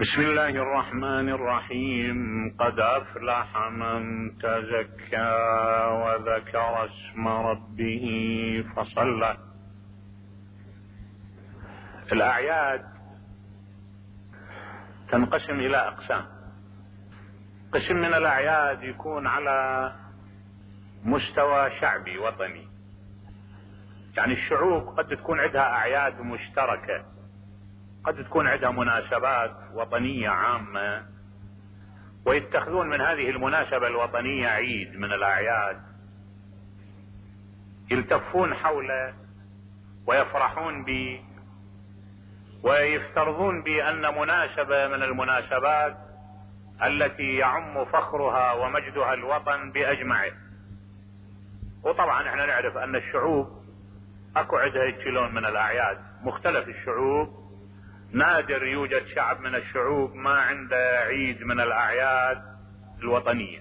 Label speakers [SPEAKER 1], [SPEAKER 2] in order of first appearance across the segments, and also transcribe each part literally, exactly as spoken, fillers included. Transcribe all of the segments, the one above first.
[SPEAKER 1] بسم الله الرحمن الرحيم. قد أفلح من تزكى وذكر اسم ربه فصلى. الأعياد تنقسم إلى أقسام. قسم من الأعياد يكون على مستوى شعبي وطني، يعني الشعوب قد تكون عندها أعياد مشتركة، قد تكون عندها مناسبات وطنية عامة ويتخذون من هذه المناسبة الوطنية عيد من الأعياد، يلتفون حوله ويفرحون به ويفترضون بأن مناسبة من المناسبات التي يعم فخرها ومجدها الوطن بأجمعه. وطبعا احنا نعرف أن الشعوب اكو عندها يجلون من الأعياد، مختلف الشعوب، نادر يوجد شعب من الشعوب ما عنده عيد من الأعياد الوطنية.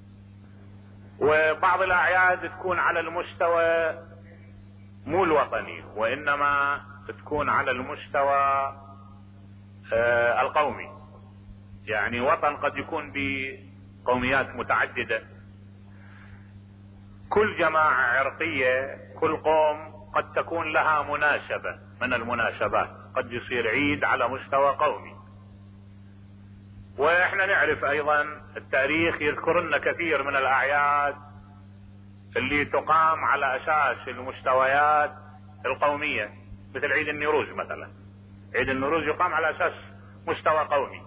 [SPEAKER 1] وبعض الأعياد تكون على المستوى مو الوطني وإنما تكون على المستوى آه القومي، يعني وطن قد يكون بقوميات متعددة، كل جماعة عرقية كل قوم قد تكون لها مناسبة من المناسبات، قد يصير عيد على مستوى قومي. واحنا نعرف ايضا التاريخ يذكر لنا كثير من الاعياد اللي تقام على اساس المستويات القومية، مثل عيد النوروز مثلا. عيد النوروز يقام على اساس مستوى قومي.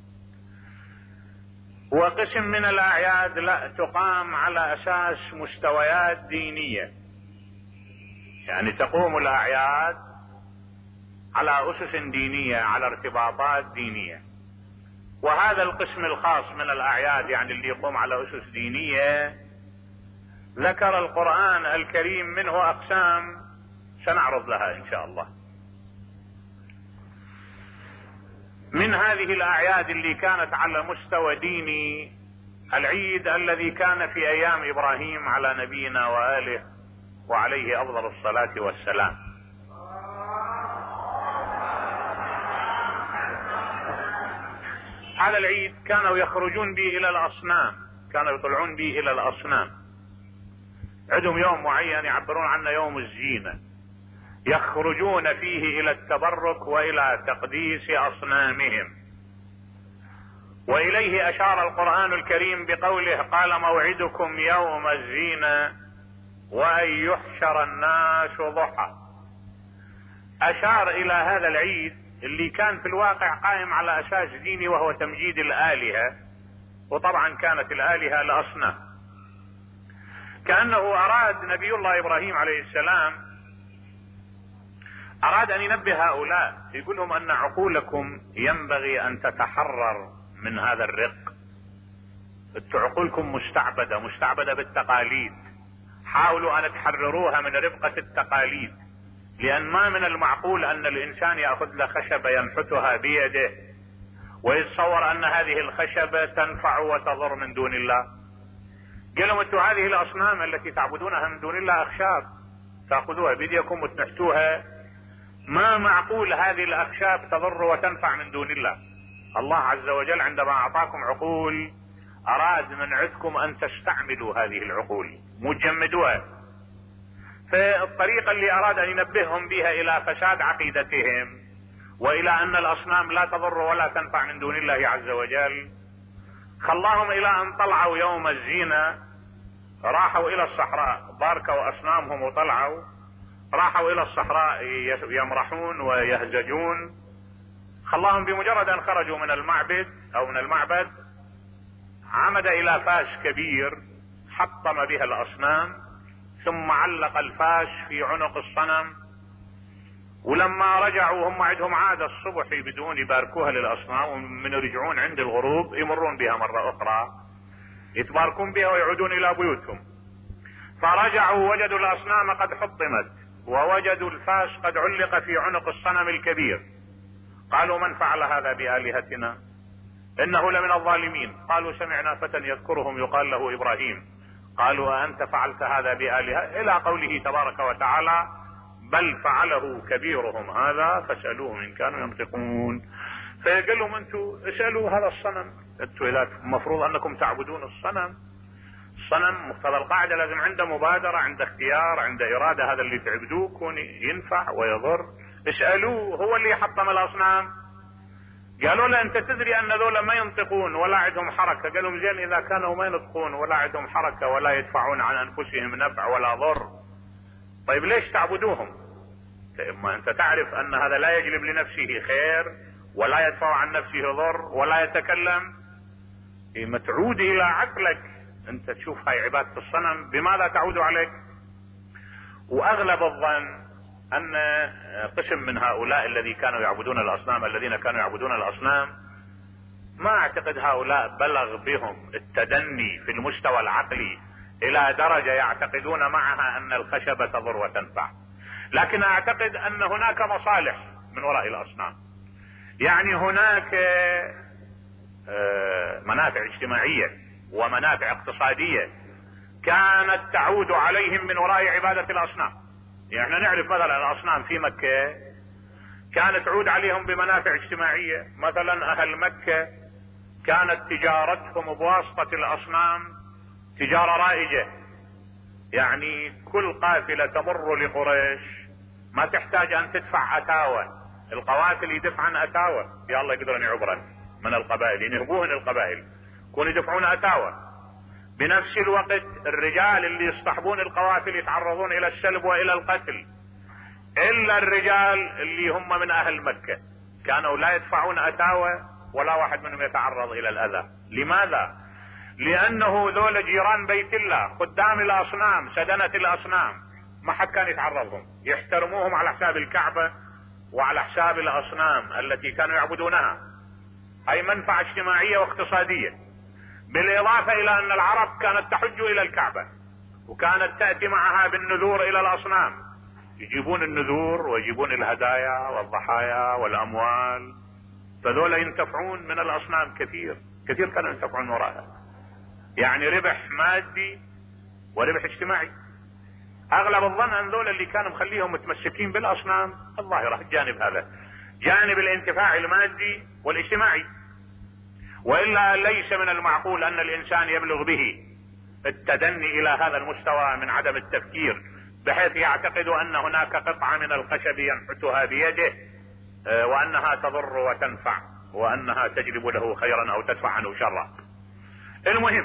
[SPEAKER 1] وقسم من الاعياد لا، تقام على اساس مستويات دينية، يعني تقوم الاعياد على اسس دينية، على ارتباطات دينية. وهذا القسم الخاص من الاعياد، يعني اللي يقوم على اسس دينية، ذكر القرآن الكريم منه اقسام سنعرض لها ان شاء الله. من هذه الاعياد اللي كانت على مستوى ديني العيد الذي كان في ايام ابراهيم على نبينا واله وعليه افضل الصلاة والسلام. هذا العيد كانوا يخرجون به الى الاصنام، كانوا يطلعون به الى الاصنام. عندهم يوم معين يعبرون عنه يوم الزينة، يخرجون فيه الى التبرك والى تقديس اصنامهم. واليه اشار القرآن الكريم بقوله: قال موعدكم يوم الزينة وان يحشر الناس ضحى. اشار الى هذا العيد اللي كان في الواقع قائم على اساس ديني وهو تمجيد الالهة، وطبعا كانت الالهة الاصنام. كأنه اراد نبي الله ابراهيم عليه السلام، اراد ان ينبه هؤلاء، يقول لهم ان عقولكم ينبغي ان تتحرر من هذا الرق. عقولكم مستعبدة، مستعبدة بالتقاليد، حاولوا ان تحرروها من ربقة التقاليد، لان ما من المعقول ان الانسان يأخذ له خشبة ينحتها بيده ويتصور ان هذه الخشبة تنفع وتضر من دون الله. قالوا انتم هذه الاصنام التي تعبدونها من دون الله اخشاب تأخذوها بيديكم وتنحتوها، ما معقول هذه الاخشاب تضر وتنفع من دون الله. الله عز وجل عندما اعطاكم عقول اراد من عندكم ان تستعملوا هذه العقول، مجمدوها. فالطريقة اللي اراد ان ينبههم بها الى فساد عقيدتهم والى ان الاصنام لا تضر ولا تنفع من دون الله عز وجل، خلاهم الى ان طلعوا يوم الزينة، راحوا الى الصحراء، باركوا اصنامهم وطلعوا، راحوا الى الصحراء يمرحون ويهزجون. خلاهم بمجرد ان خرجوا من المعبد او من المعبد عمد الى فاش كبير حطم بها الاصنام، ثم علق الفاش في عنق الصنم. ولما رجعوا هم عندهم عادة الصبح بدون يباركوها للاصنام، ومن يرجعون عند الغروب يمرون بها مرة اخرى يتباركون بها ويعودون الى بيوتهم. فرجعوا وجدوا الاصنام قد حطمت ووجدوا الفاش قد علق في عنق الصنم الكبير. قالوا: من فعل هذا بآلهتنا؟ انه لمن الظالمين. قالوا: سمعنا فتى يذكرهم يقال له ابراهيم. قالوا: أأنت فعلت هذا بآلهة؟ الى قوله تبارك وتعالى: بل فعله كبيرهم هذا فاسألوهم ان كانوا ينطقون. فيقول لهم انتم اسألوا هذا الصنم، انتم اذا المفروض انكم تعبدون الصنم، الصنم مقتضى القاعدة لازم عنده مبادرة، عنده اختيار، عنده ارادة، هذا اللي تعبدوه كون ينفع ويضر، اسألوه، هو اللي حطم الاصنام. قالوا له انت تدري ان ذولا ما ينطقون ولا عندهم حركة. قال لهم زين اذا كانوا ما ينطقون ولا عندهم حركة ولا يدفعون عن انفسهم نفع ولا ضر، طيب ليش تعبدوهم؟ ما انت تعرف ان هذا لا يجلب لنفسه خير ولا يدفع عن نفسه ضر ولا يتكلم، متعود الى عقلك، انت تشوف هاي عبادة الصنم بماذا تعود عليك؟ واغلب الظن ان قسم من هؤلاء الذي كانوا يعبدون الاصنام الذين كانوا يعبدون الاصنام ما اعتقد هؤلاء بلغ بهم التدني في المستوى العقلي الى درجة يعتقدون معها ان الخشبة تضر وتنفع، لكن اعتقد ان هناك مصالح من وراء الاصنام، يعني هناك منافع اجتماعية ومنافع اقتصادية كانت تعود عليهم من وراء عبادة الاصنام. يعني احنا نعرف مثلا الاصنام في مكة كانت تعود عليهم بمنافع اجتماعية، مثلا اهل مكة كانت تجارتهم بواسطة الاصنام تجارة رائجة، يعني كل قافلة تمر لقريش ما تحتاج ان تدفع اتاوى، القوافل يدفعن اتاوى، يا الله يقدرون يعبرن من القبائل، ينهبوهن القبائل كون يدفعون اتاوى. بنفس الوقت الرجال اللي يصطحبون القوافل يتعرضون الى السلب والى القتل، الا الرجال اللي هم من اهل مكة كانوا لا يدفعون اتاوى ولا واحد منهم يتعرض الى الاذى. لماذا؟ لانه ذول جيران بيت الله، قدام الاصنام، سدنة الاصنام، ما حد كان يتعرضهم، يحترموهم على حساب الكعبة وعلى حساب الاصنام التي كانوا يعبدونها. اي منفعة اجتماعية واقتصادية، بالاضافة الى ان العرب كانت تحج الى الكعبة وكانت تأتي معها بالنذور الى الاصنام، يجيبون النذور ويجيبون الهدايا والضحايا والاموال، فذولا ينتفعون من الاصنام كثير كثير، كانوا ينتفعون وراءها، يعني ربح مادي وربح اجتماعي. اغلب الظن ان ذولا اللي كانوا مخليهم متمسكين بالاصنام الظاهرة الجانب هذا، جانب الانتفاع المادي والاجتماعي، والا ليس من المعقول ان الانسان يبلغ به التدني الى هذا المستوى من عدم التفكير بحيث يعتقد ان هناك قطعة من الخشب ينحتها بيده وانها تضر وتنفع وانها تجلب له خيرا او تدفع عنه شرا. المهم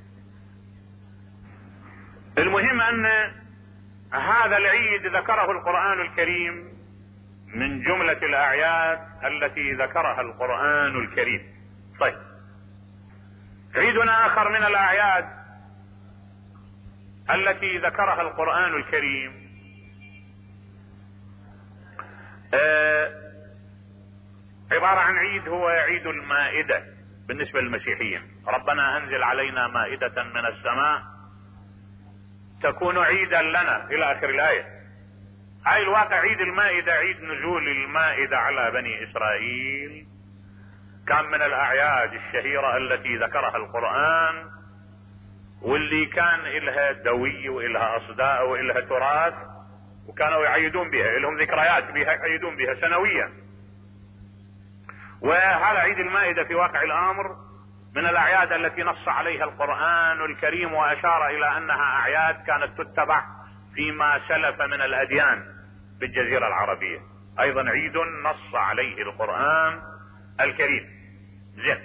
[SPEAKER 1] المهم ان هذا العيد ذكره القرآن الكريم من جملة الاعياد التي ذكرها القرآن الكريم. طيب، عيدنا اخر من الاعياد التي ذكرها القرآن الكريم آه عبارة عن عيد هو عيد المائدة بالنسبة للمسيحيين. ربنا انزل علينا مائدة من السماء تكون عيدا لنا الى اخر الاية. هاي الواقع عيد المائدة، عيد نزول المائدة على بني اسرائيل، كان من الاعياد الشهيرة التي ذكرها القرآن، واللي كان الها دوي والها اصداء والها تراث، وكانوا يعيدون بها، لهم ذكريات بها يعيدون بها سنويا. وهذا عيد المائدة في واقع الامر من الاعياد التي نص عليها القرآن الكريم واشار الى انها اعياد كانت تتبع فيما سلف من الاديان بالجزيرة العربية، ايضا عيد نص عليه القرآن الكريم. زين،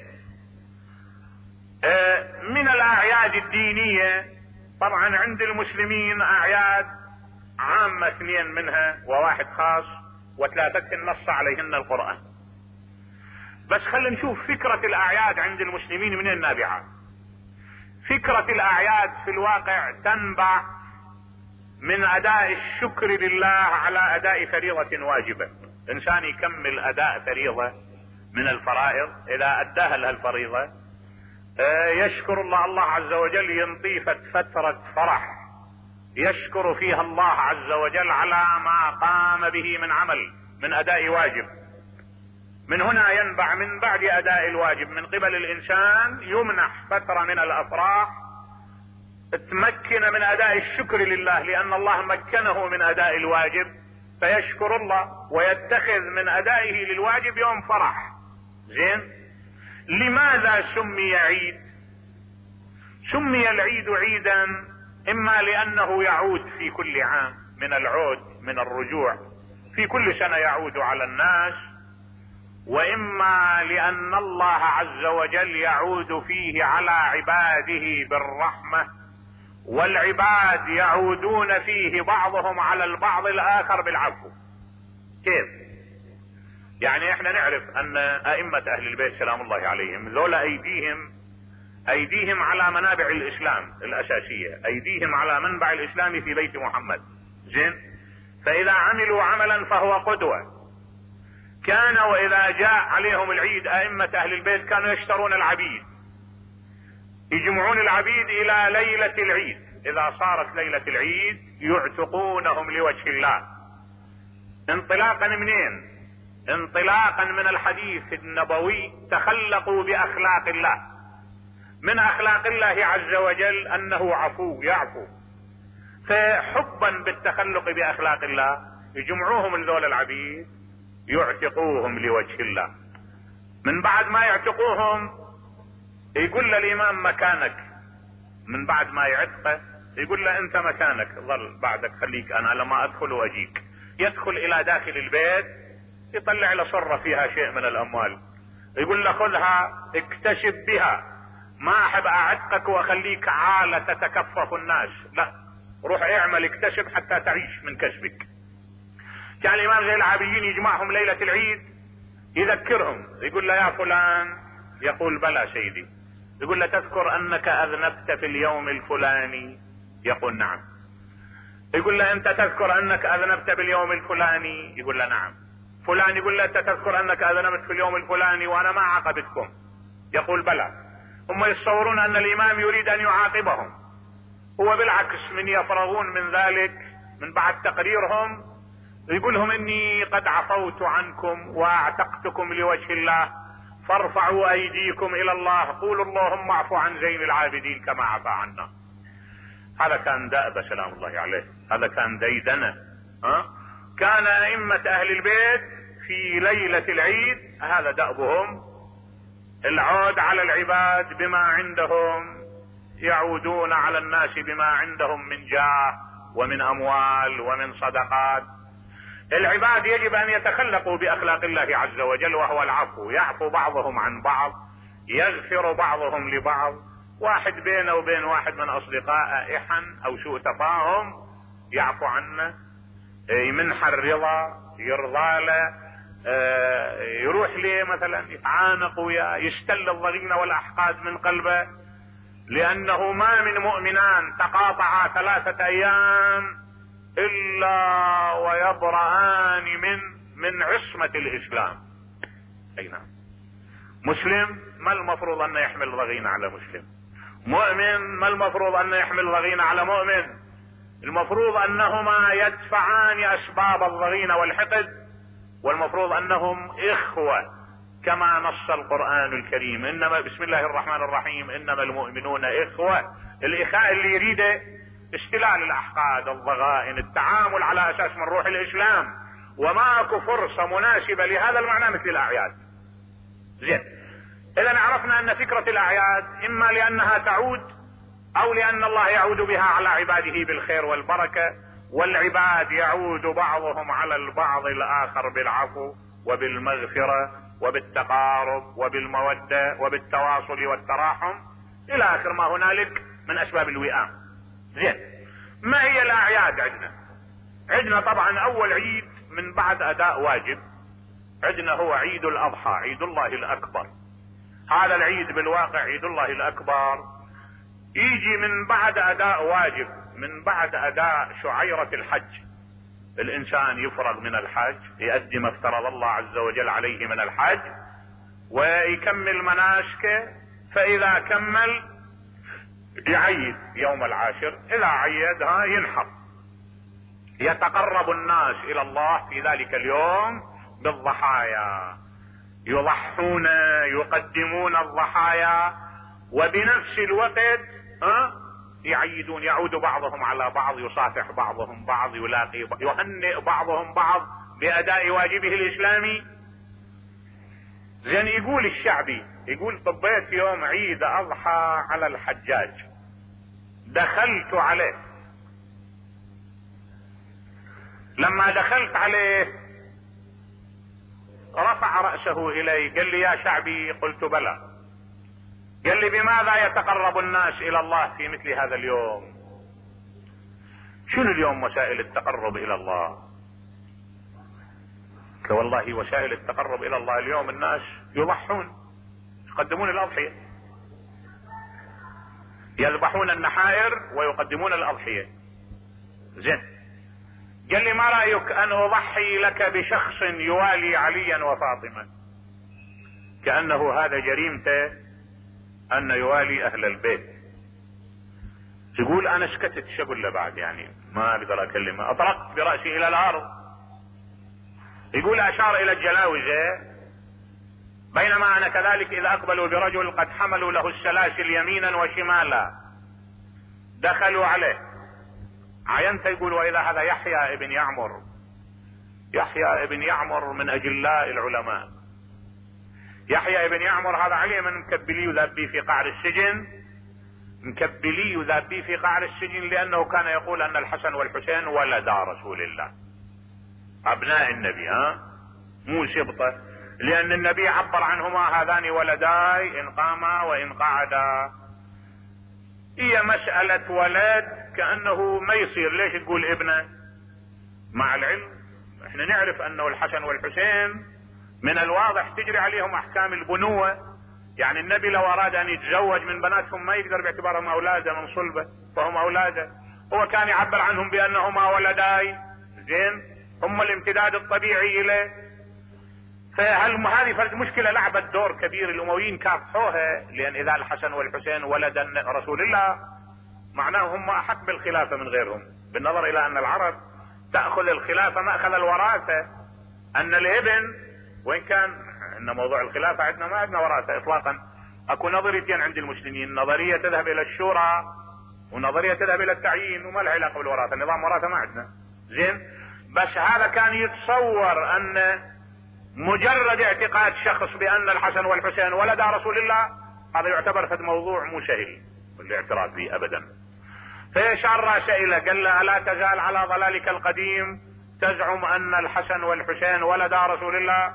[SPEAKER 1] من الاعياد الدينية طبعا عند المسلمين اعياد عامة، اثنين منها وواحد خاص، وثلاثة نص عليهن القرآن. بس خلينا نشوف فكرة الاعياد عند المسلمين من النابعة. فكرة الاعياد في الواقع تنبع من اداء الشكر لله على اداء فريضة واجبة. انسان يكمل اداء فريضة من الفرائض، اذا اداها لها الفريضة يشكر الله، الله عز وجل ينطيه فترة فرح يشكر فيها الله عز وجل على ما قام به من عمل من اداء واجب. من هنا ينبع من بعد اداء الواجب من قبل الانسان يمنح فترة من الافراح تمكن من اداء الشكر لله، لان الله مكنه من اداء الواجب فيشكر الله ويتخذ من ادائه للواجب يوم فرح زين. لماذا سمي عيد؟ سمي العيد عيدا اما لانه يعود في كل عام، من العود من الرجوع، في كل سنة يعود على الناس، واما لان الله عز وجل يعود فيه على عباده بالرحمة، والعباد يعودون فيه بعضهم على البعض الاخر بالعفو. كيف؟ يعني احنا نعرف ان ائمة اهل البيت سلام الله عليهم ذولا ايديهم ايديهم على منابع الاسلام الاساسية، ايديهم على منبع الاسلام في بيت محمد. زين. فاذا عملوا عملا فهو قدوة. كان واذا جاء عليهم العيد ائمة اهل البيت كانوا يشترون العبيد، يجمعون العبيد الى ليلة العيد، اذا صارت ليلة العيد يعتقونهم لوجه الله. انطلاقا منين؟ انطلاقا من الحديث النبوي تخلقوا باخلاق الله. من اخلاق الله عز وجل انه عفو يعفو، فحبا بالتخلق باخلاق الله يجمعوهم لذول العبيد يعتقوهم لوجه الله. من بعد ما يعتقوهم يقول للامام مكانك، من بعد ما يعتقه يقول له انت مكانك ظل بعدك، خليك انا لما ادخل واجيك. يدخل الى داخل البيت يطلع له صرة فيها شيء من الاموال، يقول له خذها اكتشف بها، ما احب اعتقك واخليك عالة تتكفف الناس، لا روح اعمل اكتشف حتى تعيش من كسبك. كان الامام زي العابدين يجمعهم ليلة العيد يذكرهم، يقول له يا فلان، يقول بلى سيدي، يقول له تذكر انك اذنبت في اليوم الفلاني؟ يقول نعم. يقول له انت تذكر انك اذنبت باليوم الفلاني؟ يقول له نعم. فلان يقول له انت تذكر انك اذنبت في اليوم الفلاني وانا ما عاقبتكم؟ يقول بلى. هم يتصورون ان الامام يريد ان يعاقبهم، هو بالعكس من يفرغون من ذلك من بعد تقريرهم يقول لهم اني قد عفوت عنكم واعتقتكم لوجه الله، فارفعوا ايديكم الى الله، قولوا اللهم اعفو عن زين العابدين كما عفى عنا. هذا كان دأب سلام الله عليه، هذا كان ديدنه. ها؟ كان ائمة اهل البيت في ليلة العيد هذا دأبهم، العود على العباد بما عندهم، يعودون على الناس بما عندهم من جاه ومن اموال ومن صدقات. العباد يجب ان يتخلقوا باخلاق الله عز وجل وهو العفو، يعفو بعضهم عن بعض، يغفر بعضهم لبعض. واحد بينه وبين واحد من اصدقائه احن او سوء تفاهم يعفو عنه، يمنح الرضا، يرضى له، يروح ليه مثلا يتعانق وياه، يستل الضغينة والاحقاد من قلبه، لانه ما من مؤمنان تقاطعا ثلاثة ايام الا ويبرآن من من عصمة الاسلام. اي نعم. مسلم ما المفروض انه يحمل ضغينة على مسلم، مؤمن ما المفروض انه يحمل ضغينة على مؤمن، المفروض انهما يدفعان اسباب الضغينة والحقد، والمفروض انهم اخوة كما نص القرآن الكريم، انما بسم الله الرحمن الرحيم انما المؤمنون اخوة. الاخاء اللي يريده استلال الاحقاد، الضغائن، التعامل على اساس من روح الاسلام، وماكو فرصة مناسبة لهذا المعنى مثل الاعياد. زين. اذا عرفنا ان فكرة الاعياد اما لانها تعود او لان الله يعود بها على عباده بالخير والبركة، والعباد يعود بعضهم على البعض الاخر بالعفو وبالمغفرة وبالتقارب وبالمودة وبالتواصل والتراحم الى اخر ما هنالك من اسباب الوئام. زين. ما هي الاعياد عندنا؟ عندنا طبعا اول عيد من بعد اداء واجب عندنا هو عيد الاضحى، عيد الله الاكبر. هذا العيد بالواقع عيد الله الاكبر يجي من بعد اداء واجب، من بعد اداء شعيرة الحج. الانسان يفرغ من الحج، يؤدي ما افترض الله عز وجل عليه من الحج ويكمل مناسكه، فاذا كمل يعيد يوم العاشر، اذا عيدها ينحر. يتقرب الناس الى الله في ذلك اليوم بالضحايا، يضحون يقدمون الضحايا، وبنفس الوقت ها يعيدون، يعود بعضهم على بعض، يصافح بعضهم بعض، يلاقي بعض، يهنئ بعضهم بعض باداء واجبه الاسلامي. زين يقول الشعبي، يقول طبيت يوم عيد اضحى على الحجاج، دخلت عليه، لما دخلت عليه رفع رأسه الي قال لي يا شعبي، قلت بلى. قال لي بماذا يتقرب الناس الى الله في مثل هذا اليوم؟ شنو اليوم وسائل التقرب الى الله؟ قلت والله وسائل التقرب الى الله اليوم الناس يضحون، يقدمون الاضحية، يذبحون النحائر ويقدمون الاضحية. زين. قال لي ما رأيك ان اضحي لك بشخص يوالي عليا وفاطمة، كأنه هذا جريمته ان يوالي اهل البيت. يقول انا سكتت، شو اقول له بعد؟ يعني ما اقدر اكلمه، اطرقت برأسي الى الارض. يقول اشار الى الجلاوزة، بينما انا كذلك اذا اقبلوا برجل قد حملوا له السلاسل يمينا وشمالا دخلوا عليه، عينت. يقول واذا هذا يحيى ابن يعمر، يحيى ابن يعمر من اجلاء العلماء. يحيى ابن يعمر هذا علي من مكبلي وذابي في قعر السجن، مكبلي وذابي في قعر السجن لانه كان يقول ان الحسن والحسين ولدا رسول الله، ابناء النبي، ها مو سبطه، لان النبي عبر عنهما هذان ولداي ان قاما وان قعدا. هي مسألة ولد كأنه ما يصير، ليش تقول ابنه؟ مع العلم احنا نعرف انه الحسن والحسين من الواضح تجري عليهم احكام البنوة، يعني النبي لو اراد ان يتزوج من بناتهم ما يقدر باعتبارهم اولاده من صلبه، فهم اولاده. هو كان يعبر عنهم بانهما ولداي، زين، هم الامتداد الطبيعي اليه. فهل هذه فرد مشكلة لعبت دور كبير، الامويين كافحوها، لان اذا الحسن والحسين ولدا رسول الله معناه هم احق بالخلافة من غيرهم، بالنظر الى ان العرب تأخذ الخلافة مأخذ الوراثة، ان الابن وان كان ان موضوع الخلافة عندنا ما عندنا وراثة اطلاقا. اكو نظريتين عند المسلمين، نظرية تذهب الى الشورى ونظرية تذهب الى التعيين، وما لها علاقة بالوراثة، نظام وراثة ما عندنا. زين، بس هذا كان يتصور ان مجرد اعتقاد شخص بان الحسن والحسين ولدا رسول الله هذا يعتبر فد موضوع مو سهل الاعتراف به ابدا. فيشار راسه الى قال له الا تزال على ضلالك القديم تزعم ان الحسن والحسين ولدا رسول الله؟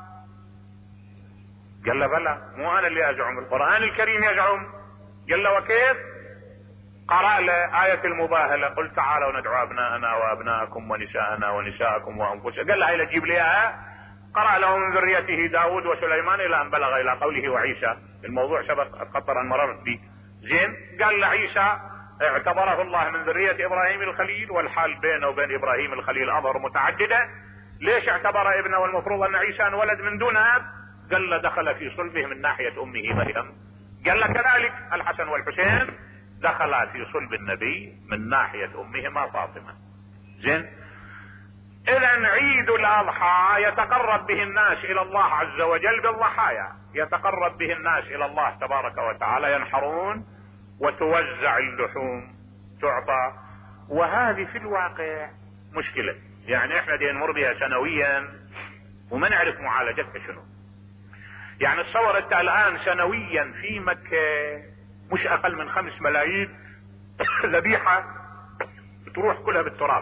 [SPEAKER 1] قال له بلى، مو انا اللي ازعم، القرآن الكريم يزعم. قال له وكيف؟ قرأ له آية المباهلة، قل تعالوا ندعو ابناءنا وابناءكم ونساءنا ونساءكم وانفسنا. قال له هاي جيب لي اياها. قرأ له من ذريته داود وسليمان الى ان بلغ الى قوله وعيسى، الموضوع سبق اتقطر ان مررت به. زين، قال لعيسى اعتبره الله من ذرية ابراهيم الخليل، والحال بينه وبين ابراهيم الخليل اظهر متعددة. ليش اعتبر ابنه والمفروض ان عيسى ولد من دون اب؟ قال له دخل في صلبه من ناحية امه مريم. قال له كذلك الحسن والحسين دخل في صلب النبي من ناحية امهما فاطمة. زين، اذا عيد الاضحى يتقرب به الناس الى الله عز وجل بالضحايا، يتقرب به الناس الى الله تبارك وتعالى، ينحرون وتوزع اللحوم تعطى. وهذه في الواقع مشكلة، يعني احنا دي نمر بها سنويا وما نعرف معالجتها شنو. يعني تصور انت الان سنويا في مكة مش اقل من خمس ملايين ذبيحة تروح كلها بالتراب.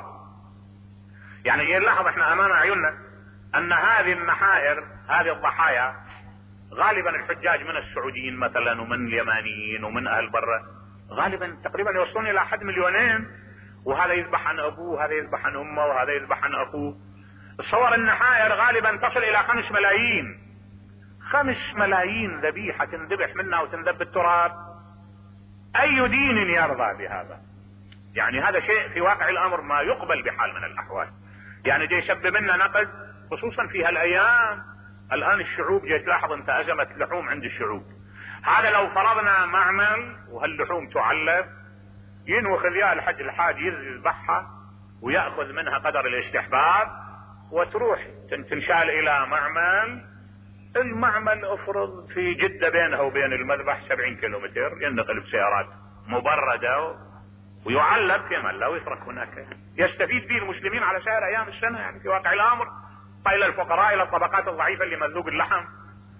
[SPEAKER 1] يعني نلاحظ احنا امام عيوننا ان هذه النحائر، هذه الضحايا غالبا الحجاج من السعوديين مثلا ومن اليمانيين ومن اهل برا، غالبا تقريبا يوصلون الى حد مليونين، وهذا يذبح عن ابوه، هذا يذبح عن امه، وهذا يذبح عن اخوه. تصور النحائر غالبا تصل الى خمس ملايين، خمس ملايين ذبيحة تنذبح منها وتنذب بالتراب. اي دين يرضى بهذا؟ يعني هذا شيء في واقع الامر ما يقبل بحال من الاحوال. يعني جاي يسبب لنا نقد، خصوصا في هالايام. الان الشعوب جاي تلاحظ انت ازمة لحوم عند الشعوب. هذا لو فرضنا معمل وهاللحوم تعلف، ينوخ ذيها الحج الحاج يذبحها ويأخذ منها قدر الاستحباب وتروح تنشال الى معمل. المعمل افرض في جدة بينها وبين المذبح سبعين كيلومتر، ينقل بسيارات مبردة ويعلب في ملا ويترك هناك، يستفيد به المسلمين على سائر ايام السنة. يعني في واقع الامر الى الفقراء، الى الطبقات الضعيفة اللي مذوق اللحم.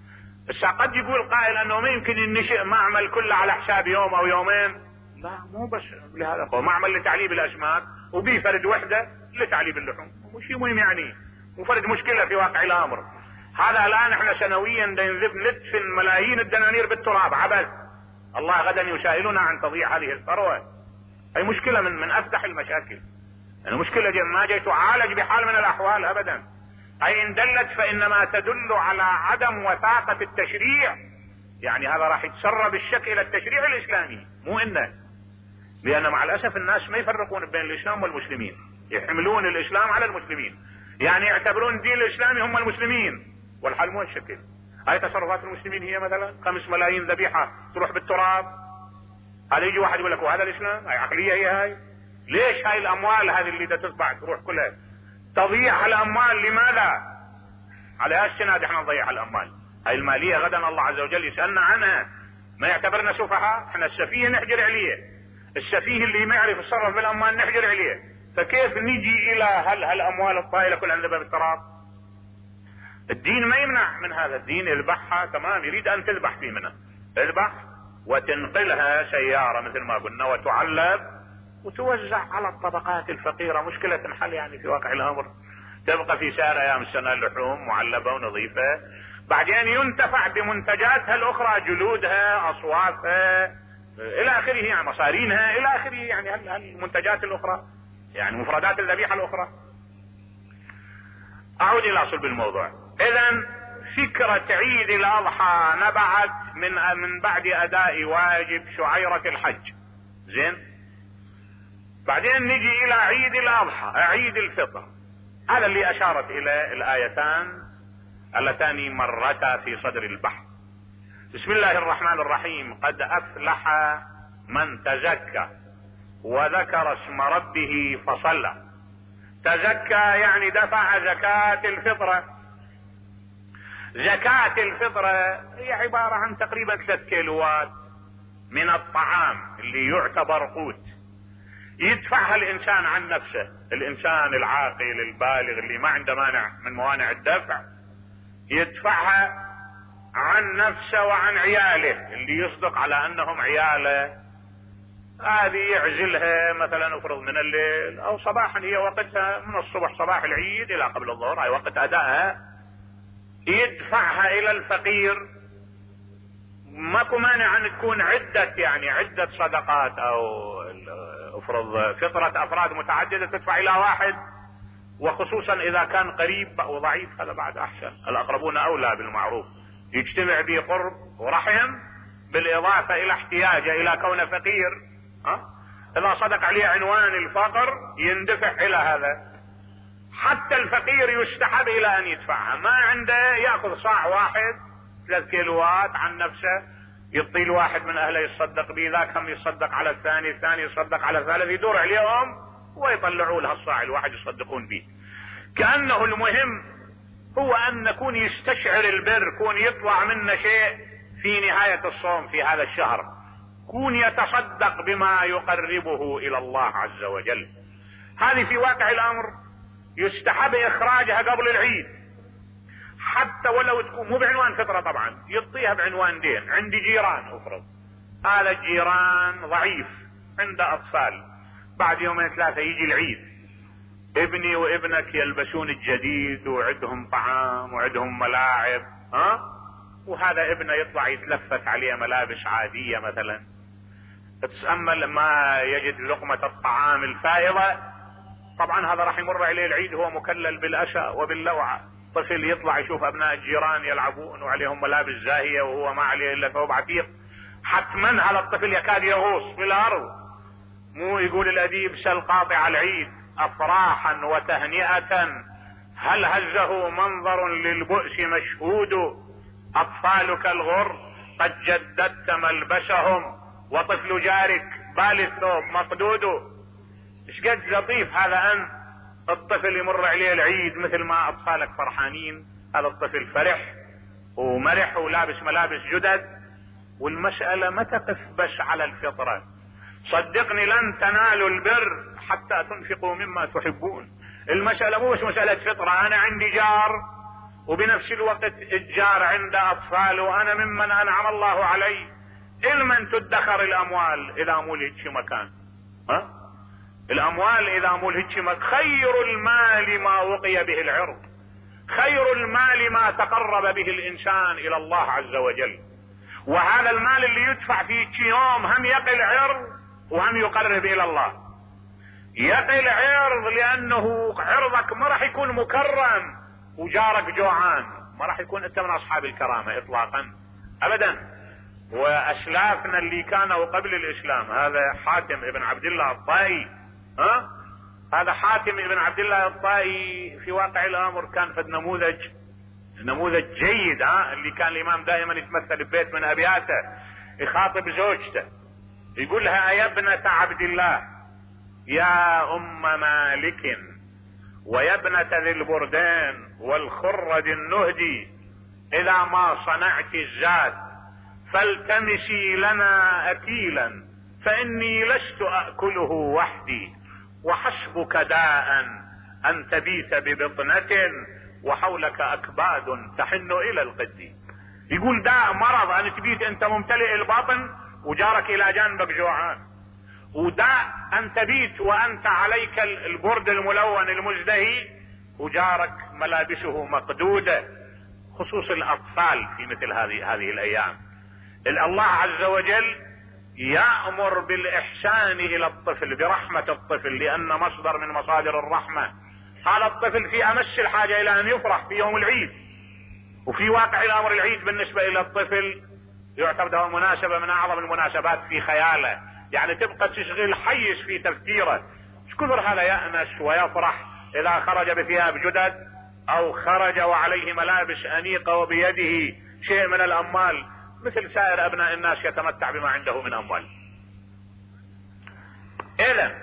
[SPEAKER 1] بس قد يقول قائل انه ما يمكن ينشئ معمل كله على حساب يوم او يومين. لا مو بس لهذا، هو معمل لتعليب الاسماك وبيه فرد وحده لتعليب اللحوم، مو شيء مهم يعني، مو فرد مشكله في واقع الامر. هذا الان احنا سنويا نذب ندفن ملايين الدنانير بالتراب عبث. الله غدا يسائلنا عن تضييع هذه الثروه. هي مشكله من من افتح المشاكل. يعني مشكله دي ما جاي تعالج بحال من الاحوال ابدا. اي ان دلت فانما تدل على عدم وثاقه التشريع. يعني هذا راح يتسرب الشك الى التشريع الاسلامي مو انه، لان مع الاسف الناس ما يفرقون بين الاسلام والمسلمين، يحملون الاسلام على المسلمين، يعني يعتبرون الدين الاسلامي هم المسلمين، والحال مو الشكل. هاي تصرفات المسلمين هي مثلا خمس ملايين ذبيحه تروح بالتراب. هذا يجي واحد يقول لك وهذا الاسلام؟ هاي عقليه هي هاي؟ ليش هاي الاموال هذه اللي تتبع تروح كلها تضيع الاموال؟ لماذا؟ على هالسنة احنا نضيع الاموال. هاي الماليه غدا الله عز وجل يسالنا عنها. ما يعتبرنا سفهاء؟ احنا السفيه نحجر عليه، السفيه اللي ما يعرف يتصرف بالاموال نحجر عليه، فكيف نجي الى هل هالاموال الطائله كلها نذبها بالتراب؟ الدين ما يمنع من هذا، الدين يذبحها تمام، يريد ان تذبح في منها، اذبح وتنقلها سياره مثل ما قلنا وتعلب وتوزع على الطبقات الفقيره. مشكله تنحل يعني في واقع الامر. تبقى في سائر ايام السنه اللحوم معلبه ونظيفه، بعدين ينتفع بمنتجاتها الاخرى، جلودها، اصوافها الى اخره، يعني مصارينها الى اخره، يعني المنتجات الاخرى، يعني مفردات الذبيحه الاخرى. اعود الى صلب الموضوع. اذا فكره عيد الاضحى نبعت من من بعد اداء واجب شعيره الحج. زين، بعدين نجي الى عيد الاضحى، عيد الفطر. هذا اللي اشارت الى الايتان اللتان مرتا في صدر البحر. بسم الله الرحمن الرحيم. قد افلح من تزكى وذكر اسم ربه فصلى. تزكى يعني دفع زكاة الفطرة. زكاة الفطرة هي عبارة عن تقريبا ثلاث كيلوات من الطعام اللي يعتبر قوت، يدفعها الانسان عن نفسه، الانسان العاقل البالغ اللي ما عنده مانع من موانع الدفع يدفعها عن نفسه وعن عياله اللي يصدق على انهم عياله. هذه يعزلها مثلا افرض من الليل او صباحا، هي وقتها من الصبح صباح العيد الى قبل الظهر، هاي وقت ادائها، يدفعها الى الفقير. ماكو مانع ان تكون عدة، يعني عدة صدقات او افرض فطرة افراد متعددة تدفع الى واحد، وخصوصا اذا كان قريب او ضعيف هذا بعد احسن. الاقربون اولى بالمعروف، يجتمع به قرب ورحم بالاضافة الى احتياجه الى كونه فقير. ها؟ اذا صدق عليه عنوان الفقر يندفع الى هذا. حتى الفقير يستحب الى ان يدفعها، ما عنده ياخذ صاع واحد ثلاث كيلوات عن نفسه، يعطي الواحد من اهله يصدق به، ذاك هم يصدق على الثاني، الثاني يصدق على الثالث، يدور عليهم ويطلعوا له الصاع الواحد يصدقون به. كأنه المهم هو ان نكون يستشعر البر، كون يطلع منا شيء في نهاية الصوم في هذا الشهر، كون يتصدق بما يقربه الى الله عز وجل. هذه في واقع الامر يستحب اخراجها قبل العيد، حتى ولو تكون مو بعنوان فطرة طبعا، يعطيها بعنوان دين. عندي جيران افرض، هذا الجيران ضعيف عنده اطفال، بعد يومين ثلاثة يجي العيد، ابني وابنك يلبسون الجديد وعندهم طعام وعندهم ملاعب، ها، وهذا ابنه يطلع يتلفت عليه ملابس عادية مثلا، تتأمل ما يجد لقمة الطعام الفائضة. طبعا هذا راح يمر عليه العيد هو مكلل بالأسى وباللوعة. طفل يطلع يشوف ابناء الجيران يلعبون وعليهم ملابس زاهية وهو ما عليه الا ثوب عتيق، حتما هذا الطفل يكاد يغوص في الارض. مو يقول الاديب سل قاطع العيد افراحا وتهنئة، هل هزه منظر للبؤس مشهود، اطفالك الغر قد جددت ملبسهم، وطفل جارك بال الثوب مقدود. ايش قد لطيف هذا ان الطفل يمر عليه العيد مثل ما اطفالك فرحانين، هذا الطفل فرح ومرح ولابس ملابس جدد. والمسألة ما تقف بس على الفطرة، صدقني لن تنالوا البر حتى تنفقوا مما تحبون. المسألة مو بس مسألة فطرة، انا عندي جار وبنفس الوقت اتجار عند اطفال، وانا ممن انعم الله علي علما تدخر الاموال اذا مو لهيك مكان. ها الاموال اذا مو لهيك مكان. خير المال ما وقي به العرض، خير المال ما تقرب به الانسان الى الله عز وجل. وهذا المال اللي يدفع في يوم هم يقي العرض وهم يقرب الى الله. يقي العرض لانه عرضك ما راح يكون مكرم وجارك جوعان، ما راح يكون انت من اصحاب الكرامة اطلاقا ابدا. واسلافنا اللي كانوا قبل الاسلام، هذا حاتم ابن عبد الله الطائي، ها هذا حاتم ابن عبد الله الطائي في واقع الامر كان فد نموذج نموذج جيد. ها اللي كان الامام دائما يتمثل ببيت من ابياته، يخاطب زوجته يقول لها: يا ابنة عبد الله، يا ام مالك، ويا ابنة ذي البردين والخرد النهدي، اذا ما صنعت الزاد فالتمسي لنا اكيلا، فاني لست اكله وحدي، وحسبك داء ان تبيت ببطنة وحولك اكباد تحن الى القد. يقول داء مرض ان تبيت انت ممتلئ الباطن وجارك الى جانبك جوعان، وداء ان تبيت وانت عليك البرد الملون المزدهي وجارك ملابسه مقدودة. خصوص الاطفال في مثل هذه هذه الايام، الله عز وجل يأمر بالاحسان الى الطفل برحمة الطفل، لان مصدر من مصادر الرحمة. هذا الطفل في امس الحاجة الى ان يفرح في يوم العيد، وفي واقع الامر العيد بالنسبة الى الطفل يعتبر مناسبة من اعظم المناسبات في خياله، يعني تبقى تشغل حيز في تفكيره. ايش كثر هذا يأنس ويفرح اذا خرج بثياب جدد او خرج وعليه ملابس انيقة وبيده شيء من الاموال، مثل سائر ابناء الناس يتمتع بما عنده من اموال. اذا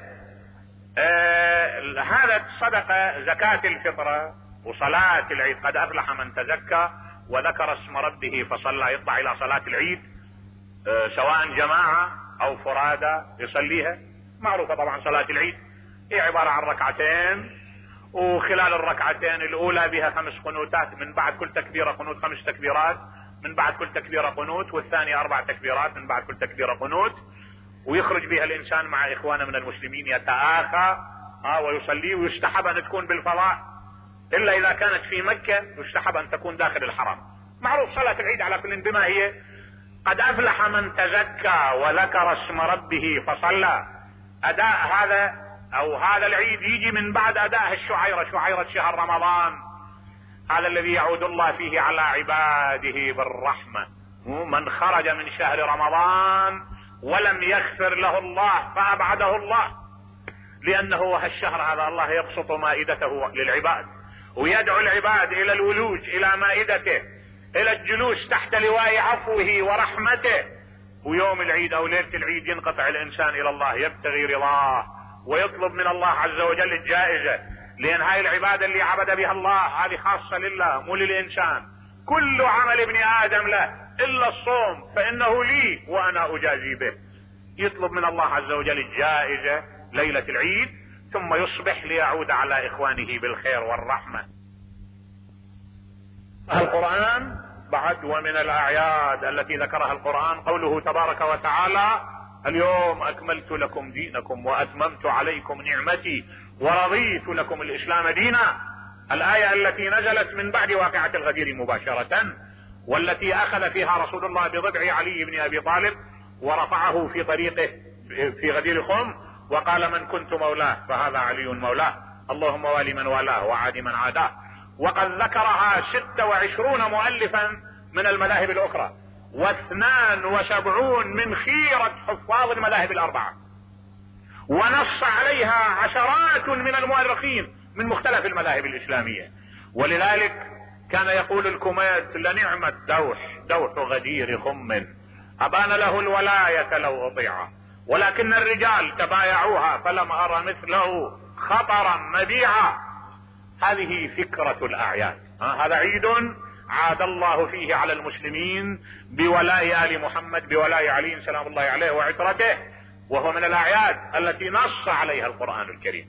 [SPEAKER 1] آه هذا الصدقة زكاة الفطرة وصلاة العيد. قد افلح من تزكى وذكر اسم ربه فصلى، يطلع الى صلاة العيد آه سواء جماعة او فرادى يصليها. معروفة طبعا صلاة العيد هي عبارة عن ركعتين، وخلال الركعتين الاولى بها خمس قنوتات، من بعد كل تكبيرة قنوت خمس تكبيرات، من بعد كل تكبيرة قنوت، والثانية اربع تكبيرات من بعد كل تكبيرة قنوت، ويخرج بها الانسان مع اخوانه من المسلمين يتآخى اه ويصلي. ويستحب ان تكون بالفضاء، الا اذا كانت في مكة يستحب ان تكون داخل الحرم. معروف صلاة العيد على كل بما هي. قد افلح من تزكى وذكر اسم ربه فصلى. اداء هذا او هذا العيد يجي من بعد اداء الشعيرة، شعيرة شهر رمضان، هذا الذي يعود الله فيه على عباده بالرحمة. من خرج من شهر رمضان ولم يغفر له الله فابعده الله، لانه هالشهر هذا الله يبسط مائدته للعباد ويدعو العباد الى الولوج الى مائدته، الى الجلوس تحت لواء عفوه ورحمته. ويوم العيد او ليلة العيد ينقطع الانسان الى الله يبتغي رضاه ويطلب من الله عز وجل الجائزة، لان هاي العبادة اللي عبد بها الله هذه خاصة لله مو للانسان. كل عمل ابن ادم له الا الصوم فانه لي وانا اجازي به. يطلب من الله عز وجل الجائزة ليلة العيد، ثم يصبح ليعود على اخوانه بالخير والرحمة. القرآن بعد ومن الاعياد التي ذكرها القرآن قوله تبارك وتعالى: اليوم اكملت لكم دينكم واتممت عليكم نعمتي ورضيت لكم الاسلام دينا. الاية التي نزلت من بعد واقعة الغدير مباشرة، والتي اخذ فيها رسول الله بضبع علي بن ابي طالب ورفعه في طريقه في غدير خم وقال: من كنت مولاه فهذا علي مولاه، اللهم والي من والاه وعاد من عاداه. وقد ذكرها ستة وعشرون مؤلفا من المذاهب الاخرى، واثنان وسبعون من خيرة حفاظ المذاهب الاربعة، ونص عليها عشرات من المؤرخين من مختلف المذاهب الاسلامية. ولذلك كان يقول الكميت: لنعم الدوح دوح غدير خم، ابان له الولاية لو اطيعه، ولكن الرجال تبايعوها فلم ارى مثله خطرا مبيعا. هذه فكرة الاعياد. هذا عيد عاد الله فيه على المسلمين بولاء آل محمد، بولاء علي سلام الله عليه وعترته، وهو من الاعياد التي نص عليها القرآن الكريم.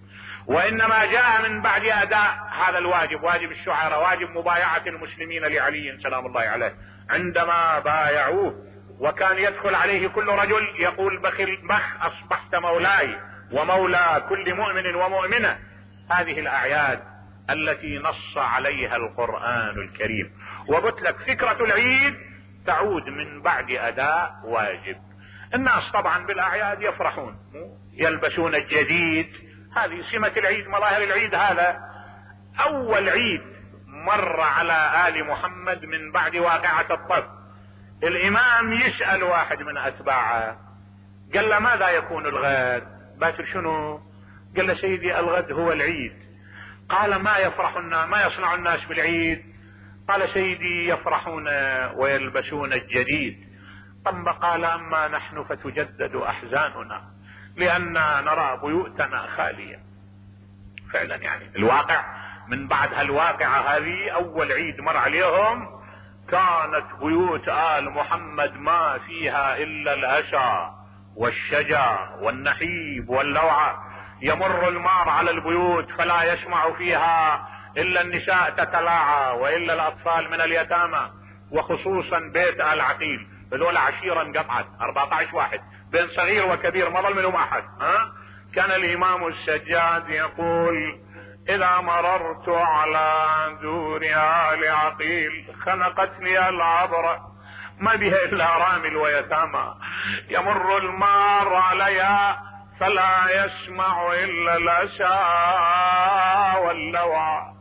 [SPEAKER 1] وإنما جاء من بعد أداء هذا الواجب، واجب الشعراء، واجب مبايعة المسلمين لعلي سلام الله عليه عندما بايعوه. وكان يدخل عليه كل رجل يقول بخل بخ أصبحت مولاي ومولى كل مؤمن ومؤمنة. هذه الأعياد التي نص عليها القرآن الكريم. وقلت لك فكرة العيد تعود من بعد أداء واجب. الناس طبعا بالأعياد يفرحون، يلبسون الجديد، هذه سمة العيد، مظاهر العيد. هذا أول عيد مر على آل محمد من بعد واقعة الطف. الإمام يسأل واحد من أتباعه، قال له ماذا يكون الغد؟ باكر شنو؟ قال له سيدي الغد هو العيد. قال ما يفرح الناس، ما يصنع الناس بالعيد؟ قال سيدي يفرحون ويلبسون الجديد. ثم قال اما نحن فتجدد احزاننا لاننا نرى بيوتنا خالية. فعلا يعني الواقع من بعد هالواقعة هذه اول عيد مر عليهم كانت بيوت آل محمد ما فيها الا الأشى والشجا والنحيب واللوعة. يمر المار على البيوت فلا يسمع فيها الا النساء تتلاعى والا الاطفال من اليتامى، وخصوصا بيت آل عقيل هذول عشيرة انقطعت أربعة عشر واحد بين صغير وكبير ما ظل منهم احد. ها كان الامام السجاد يقول اذا مررت على دور آل عقيل خنقتني العبرة ما بها الا رامل ويتامى، يمر المار عليها فلا يسمع الا الأسى واللوى.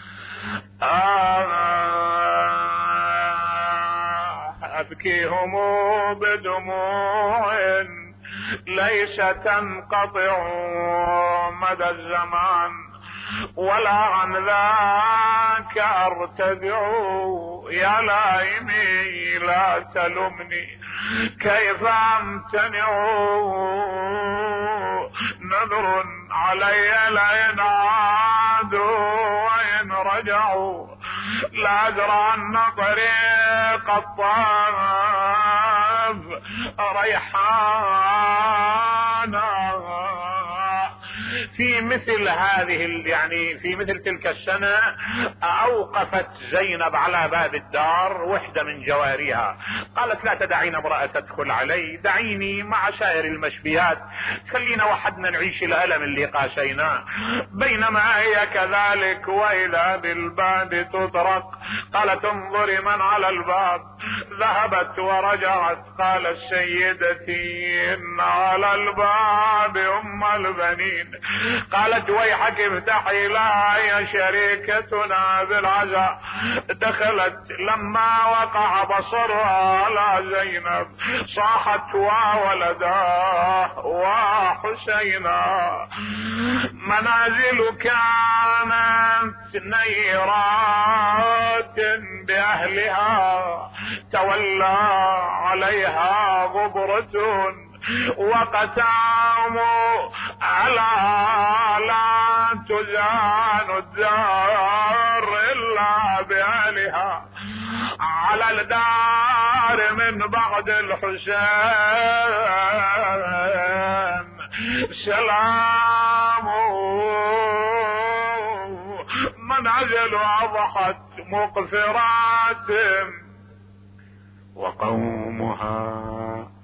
[SPEAKER 1] ابكيهم بدموع ليس تنقطع مدى الزمان ولا عن ذاك ارتدع. يا لائمي لا تلمني كيف امتنع، نذر علي لئن عادوا وإن رجعوا لا أدرى أن طريق الطاف ريحانا. في مثل هذه يعني في مثل تلك السنة اوقفت زينب على باب الدار وحدة من جواريها، قالت لا تدعين امرأة تدخل علي، دعيني مع سائر المشبيات، خلينا وحدنا نعيش الألم اللي قاسيناه. بينما هي كذلك واذا بالباب تطرق قالت انظري من على الباب، ذهبت ورجعت قالت سيدتي ان على الباب ام البنين. قالت ويحك افتحي لها يا شريكتنا بالعزاء. دخلت لما وقع بصرها على زينب صاحت وولداه وحسينا. منازل كانت نيرات باهلها تولى عليها غبرة وقتام على لا تزان الدار الا باهلها. على الدار من بعد الحسين سلام منازل اضحت مقفرات وقومها